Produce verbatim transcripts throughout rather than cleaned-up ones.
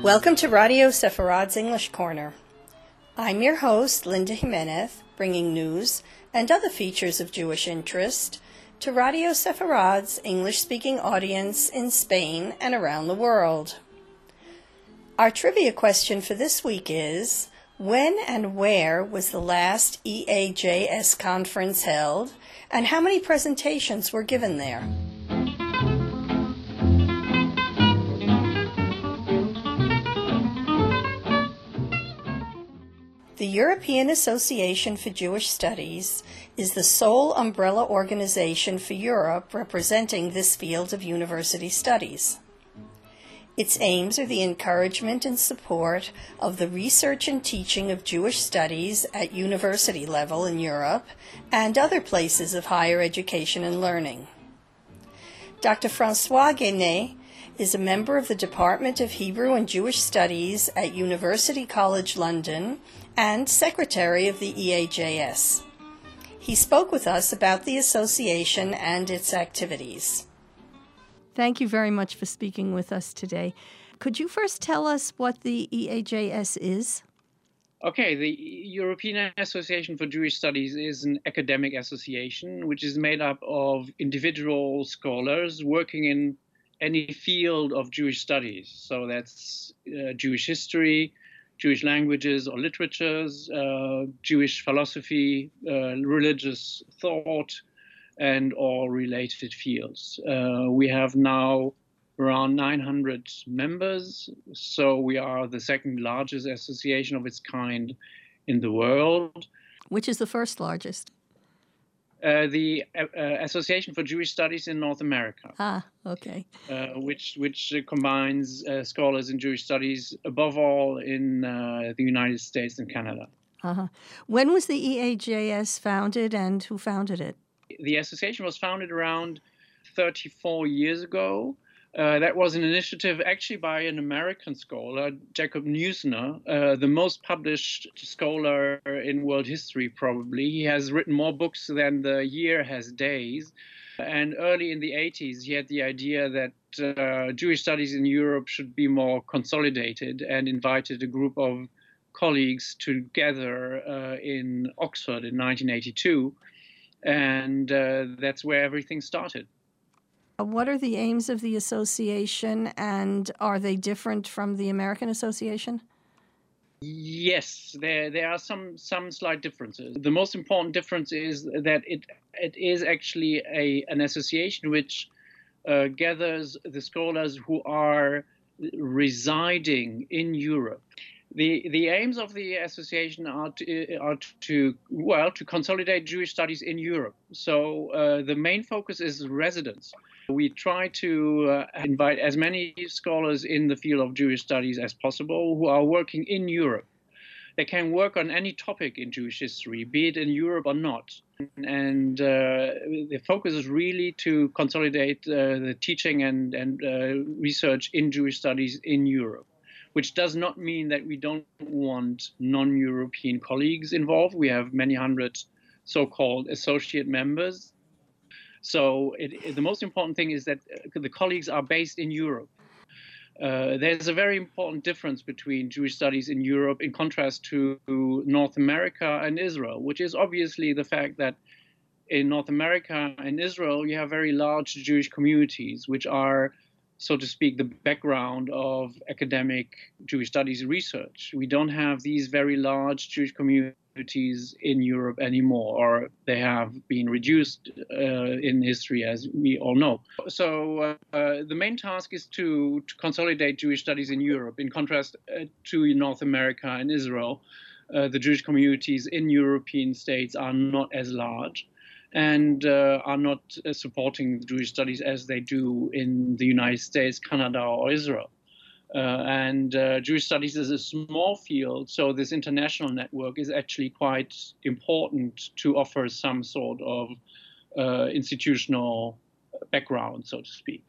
Welcome to Radio Sepharad's English Corner. I'm your host, Linda Jimenez, bringing news and other features of Jewish interest to Radio Sepharad's English-speaking audience in Spain and around the world. Our trivia question for this week is, when and where was the last E A J S conference held, and how many presentations were given there? The European Association for Jewish Studies is the sole umbrella organization for Europe representing this field of university studies. Its aims are the encouragement and support of the research and teaching of Jewish studies at university level in Europe and other places of higher education and learning. Doctor François Guéné is a member of the Department of Hebrew and Jewish Studies at University College London and Secretary of the E A J S. He spoke with us about the association and its activities. Thank you very much for speaking with us today. Could you first tell us what the E A J S is? Okay, the European Association for Jewish Studies is an academic association which is made up of individual scholars working in any field of Jewish studies. So that's uh, Jewish history, Jewish languages or literatures, uh, Jewish philosophy, uh, religious thought, and all related fields. Uh, we have now around nine hundred members, so we are the second largest association of its kind in the world. Which is the first largest? Uh, the uh, Association for Jewish Studies in North America. Ah, okay. Uh, which which uh, combines uh, scholars in Jewish studies, above all in uh, the United States and Canada. Uh-huh. When was the E A J S founded, and who founded it? The association was founded around thirty-four years ago. Uh, that was an initiative actually by an American scholar, Jacob Neusner, uh, the most published scholar in world history, probably. He has written more books than the year has days. And early in the eighties, he had the idea that uh, Jewish studies in Europe should be more consolidated, and invited a group of colleagues together uh, in Oxford in nineteen eighty-two. And uh, that's where everything started. What are the aims of the association, and are they different from the American Association? Yes, there there are some some slight differences. The most important difference is that it it is actually a an association which uh, gathers the scholars who are residing in Europe. The the aims of the association are to, are to well to consolidate Jewish studies in Europe. So uh, the main focus is residence. We try to uh, invite as many scholars in the field of Jewish studies as possible who are working in Europe. They can work on any topic in Jewish history, be it in Europe or not. And uh, the focus is really to consolidate uh, the teaching and, and uh, research in Jewish studies in Europe, which does not mean that we don't want non-European colleagues involved. We have many hundred so-called associate members. So it, it, the most important thing is that the colleagues are based in Europe. Uh, there's a very important difference between Jewish studies in Europe in contrast to North America and Israel, which is obviously the fact that in North America and Israel, you have very large Jewish communities, which are, so to speak, the background of academic Jewish studies research. We don't have these very large Jewish communities in Europe anymore, or they have been reduced uh, in history, as we all know. So uh, uh, the main task is to, to consolidate Jewish studies in Europe. In contrast uh, to North America and Israel, uh, the Jewish communities in European states are not as large, and uh, are not uh, supporting Jewish studies as they do in the United States, Canada, or Israel. Uh, and uh, Jewish studies is a small field, so this international network is actually quite important to offer some sort of uh, institutional background, so to speak.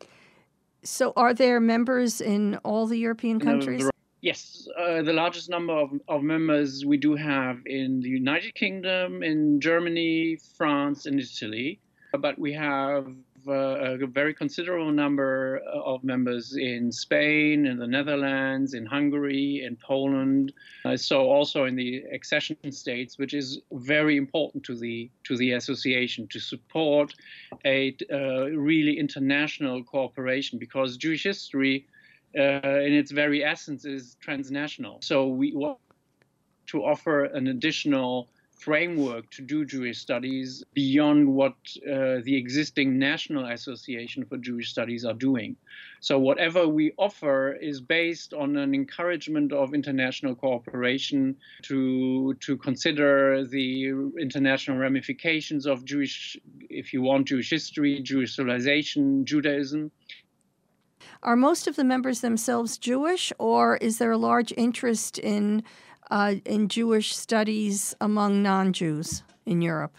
So are there members in all the European countries? No, yes, uh, the largest number of, of members we do have in the United Kingdom, in Germany, France, and Italy. But we have uh, a very considerable number of members in Spain, in the Netherlands, in Hungary, in Poland. Uh, so also in the accession states, which is very important to the to the association to support a uh, really international cooperation, because Jewish history, uh, in its very essence, is transnational. So we want to offer an additional framework to do Jewish studies beyond what uh, the existing National Association for Jewish Studies are doing. So whatever we offer is based on an encouragement of international cooperation to, to consider the international ramifications of Jewish, if you want, Jewish history, Jewish civilization, Judaism. Are most of the members themselves Jewish, or is there a large interest in Uh, in Jewish studies among non-Jews in Europe?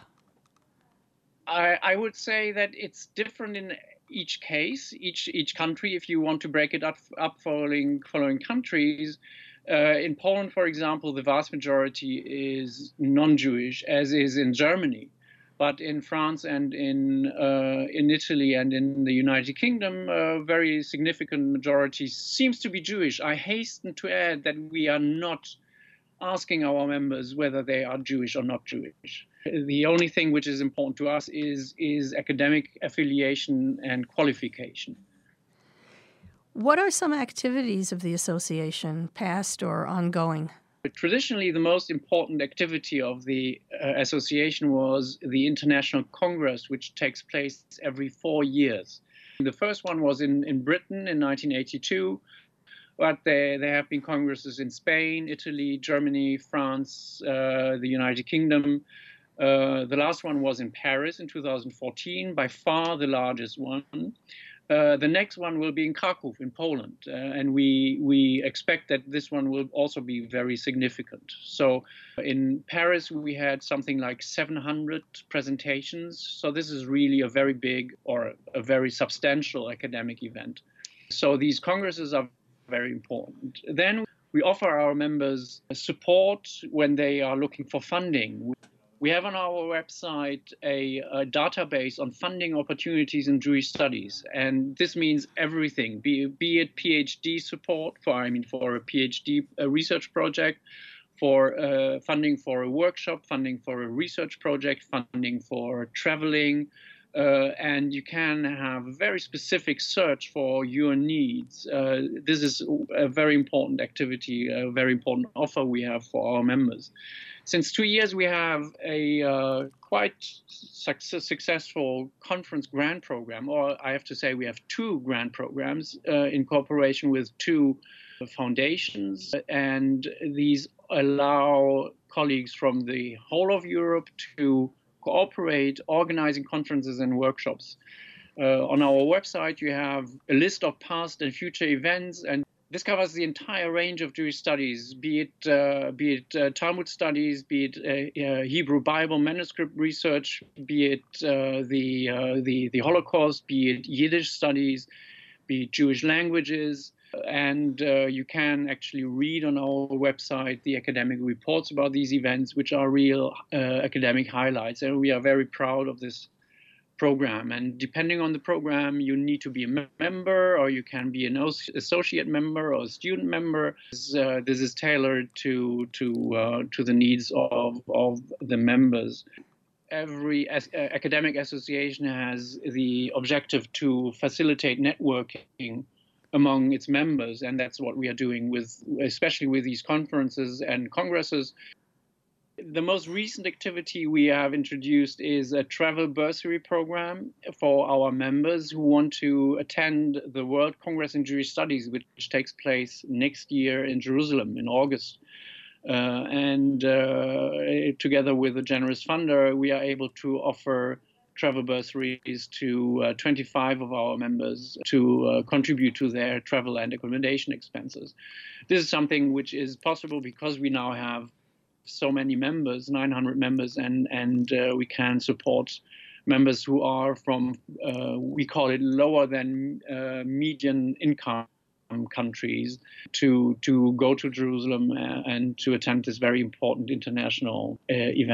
I, I would say that it's different in each case, each each country. If you want to break it up, up following following countries, uh, in Poland, for example, the vast majority is non-Jewish, as is in Germany. But in France and in uh, in Italy and in the United Kingdom, a very significant majority seems to be Jewish. I hasten to add that we are not asking our members whether they are Jewish or not Jewish. The only thing which is important to us is, is academic affiliation and qualification. What are some activities of the association, past or ongoing? Traditionally, the most important activity of the uh, association was the International Congress, which takes place every four years. The first one was in, in Britain in nineteen eighty-two. But there, there have been congresses in Spain, Italy, Germany, France, uh, the United Kingdom. Uh, the last one was in Paris in two thousand fourteen, by far the largest one. Uh, the next one will be in Krakow in Poland, uh, and we we expect that this one will also be very significant. So in Paris, we had something like seven hundred presentations. So this is really a very big or a very substantial academic event. So these congresses are very important. Then we offer our members support when they are looking for funding. We have on our website a, a database on funding opportunities in Jewish studies, and this means everything, be, be it PhD support for, I mean, for a PhD a research project, for uh, funding for a workshop, funding for a research project, funding for traveling, Uh, and you can have a very specific search for your needs. Uh, this is a very important activity, a very important offer we have for our members. Since two years, we have a uh, quite success, successful conference grant program, or I have to say we have two grant programs uh, in cooperation with two foundations, and these allow colleagues from the whole of Europe to cooperate, organizing conferences and workshops. Uh, on our website, you have a list of past and future events, and this covers the entire range of Jewish studies, be it uh, be it uh, Talmud studies, be it uh, uh, Hebrew Bible manuscript research, be it uh, the, uh, the the Holocaust, be it Yiddish studies, be it Jewish languages. And uh, you can actually read on our website the academic reports about these events, which are real uh, academic highlights. And we are very proud of this program. And depending on the program, you need to be a member, or you can be an associate member or a student member. Uh, this is tailored to to uh, to the needs of, of the members. Every as, uh, academic association has the objective to facilitate networking among its members, and that's what we are doing with, especially with these conferences and congresses. The most recent activity we have introduced is a travel bursary program for our members who want to attend the World Congress in Jewish Studies, which takes place next year in Jerusalem in August. Uh, and uh, together with a generous funder, we are able to offer travel bursaries to uh, twenty-five of our members to uh, contribute to their travel and accommodation expenses. This is something which is possible because we now have so many members, nine hundred members, and, and uh, we can support members who are from, uh, we call it lower than uh, median income countries to, to go to Jerusalem uh, and to attend this very important international uh, event.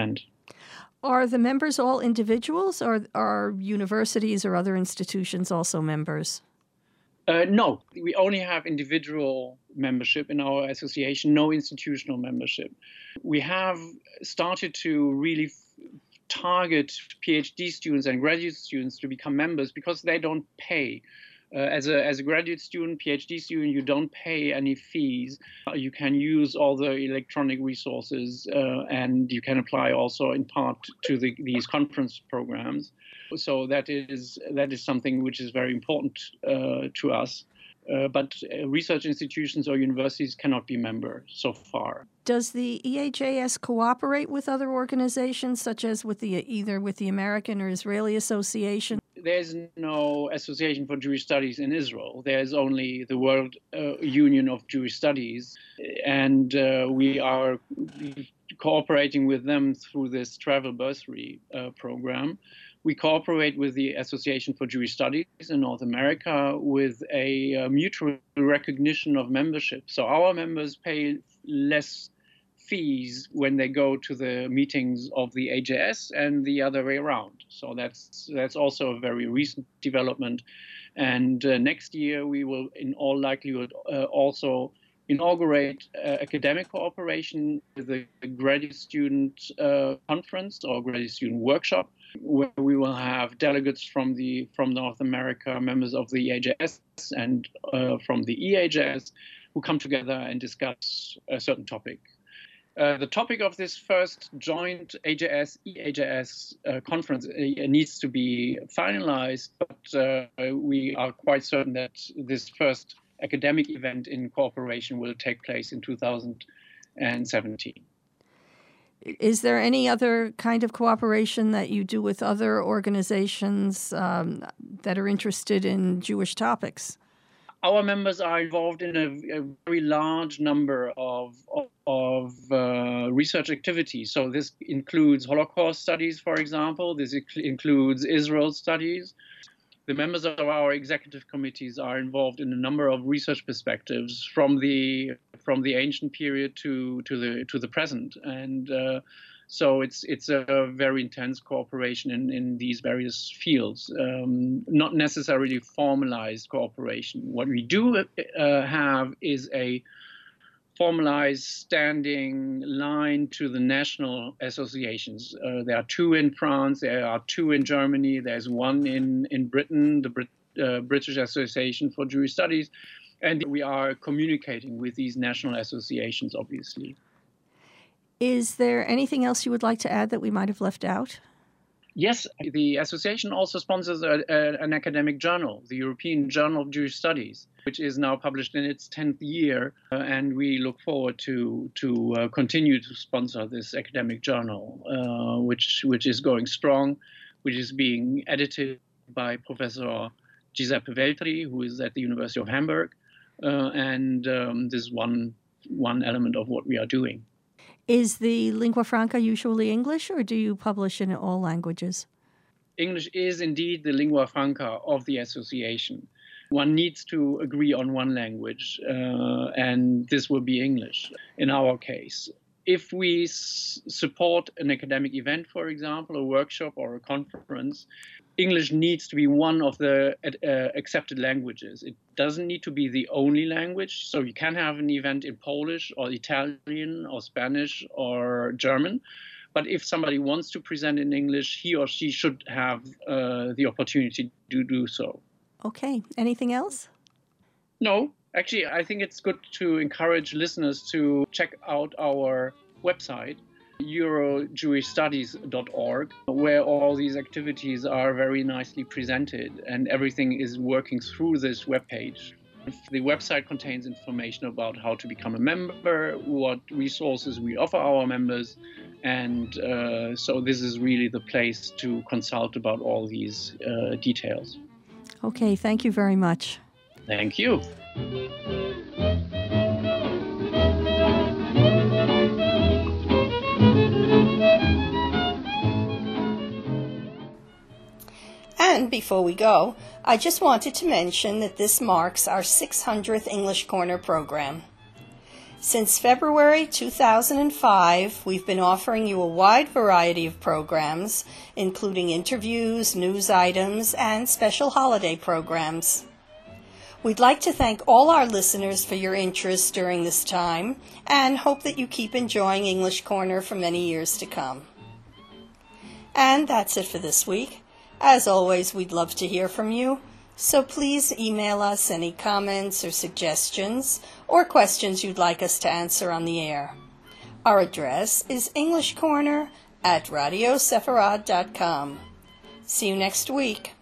Are the members all individuals, or are universities or other institutions also members? Uh, no, we only have individual membership in our association, no institutional membership. We have started to really f- target PhD students and graduate students to become members because they don't pay. Uh, as a as a graduate student, PhD student, you don't pay any fees. Uh, you can use all the electronic resources, uh, and you can apply also in part to the, these conference programs. So that is that is something which is very important uh, to us. Uh, but uh, research institutions or universities cannot be members so far. Does the E A J S cooperate with other organizations, such as with the either with the American or Israeli Association? There's no Association for Jewish Studies in Israel. There's only the World uh, Union of Jewish Studies, and uh, we are cooperating with them through this travel bursary uh, program. We cooperate with the Association for Jewish Studies in North America with a uh, mutual recognition of membership. So our members pay less fees when they go to the meetings of the A J S and the other way around. So that's that's also a very recent development. And uh, next year we will, in all likelihood, uh, also inaugurate uh, academic cooperation with the graduate student uh, conference or graduate student workshop, where we will have delegates from the from North America, members of the A J S and uh, from the E A J S, who come together and discuss a certain topic. Uh, the topic of this first joint A J S E A J S uh, conference uh, needs to be finalized, but uh, we are quite certain that this first academic event in cooperation will take place in two thousand seventeen. Is there any other kind of cooperation that you do with other organizations um, that are interested in Jewish topics? Our members are involved in a, a very large number of, of, of uh, research activities. So this includes Holocaust studies, for example. This includes Israel studies. The members of our executive committees are involved in a number of research perspectives from the from the ancient period to to the to the present, and uh, so it's it's a very intense cooperation in, in these various fields, um, not necessarily formalized cooperation. What we do uh, have is a formalized standing line to the national associations. Uh, there are two in France, there are two in Germany, there's one in, in Britain, the Brit, uh, British Association for Jewish Studies, and we are communicating with these national associations, obviously. Is there anything else you would like to add that we might have left out? Yes, the association also sponsors a, a, an academic journal, the European Journal of Jewish Studies, which is now published in its tenth year, uh, and we look forward to to uh, continue to sponsor this academic journal, uh, which which is going strong, which is being edited by Professor Giuseppe Veltri, who is at the University of Hamburg, uh, and um, this is one one element of what we are doing. Is the lingua franca usually English, or do you publish in all languages? English is indeed the lingua franca of the association. One needs to agree on one language, uh, and this will be English in our case. If we s- support an academic event, for example, a workshop or a conference, English needs to be one of the uh, accepted languages. It doesn't need to be the only language. So you can have an event in Polish or Italian or Spanish or German. But if somebody wants to present in English, he or she should have uh, the opportunity to do so. Okay. Anything else? No. Actually, I think it's good to encourage listeners to check out our website, euro jewish studies dot org, where all these activities are very nicely presented and everything is working through this webpage. The website contains information about how to become a member, what resources we offer our members, and uh, so this is really the place to consult about all these uh, details. Okay, thank you very much. Thank you. And before we go, I just wanted to mention that this marks our six hundredth English Corner program. Since February two thousand five, we've been offering you a wide variety of programs, including interviews, news items, and special holiday programs. We'd like to thank all our listeners for your interest during this time and hope that you keep enjoying English Corner for many years to come. And that's it for this week. As always, we'd love to hear from you. So please email us any comments or suggestions or questions you'd like us to answer on the air. Our address is English Corner at radio sefarad dot com. See you next week.